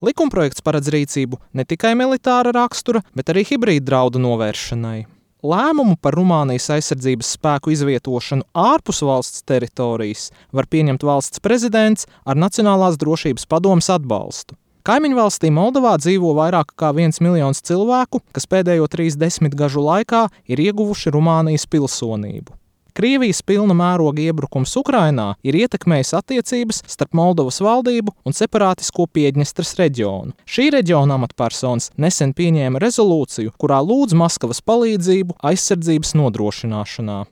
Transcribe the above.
Likumprojekts paredz rīcību ne tikai militāra rakstura, bet arī hibrīda draudu novēršanai. Lēmumu par Rumānijas aizsardzības spēku izvietošanu ārpus valsts teritorijas var pieņemt valsts prezidents ar Nacionālās drošības padomes atbalstu. Kaimiņvalstī Moldovā dzīvo vairāk kā 1 miljons cilvēku, kas pēdējo 30 gažu laikā ir ieguvuši Rumānijas pilsonību. Krievijas pilna mēroga iebrukums Ukrainā ir ietekmējis attiecības starp Moldovas valdību un separātisko Piedņestras reģionu. Šī reģiona amatpersonas nesen pieņēma rezolūciju, kurā lūdz Maskavas palīdzību aizsardzības nodrošināšanā.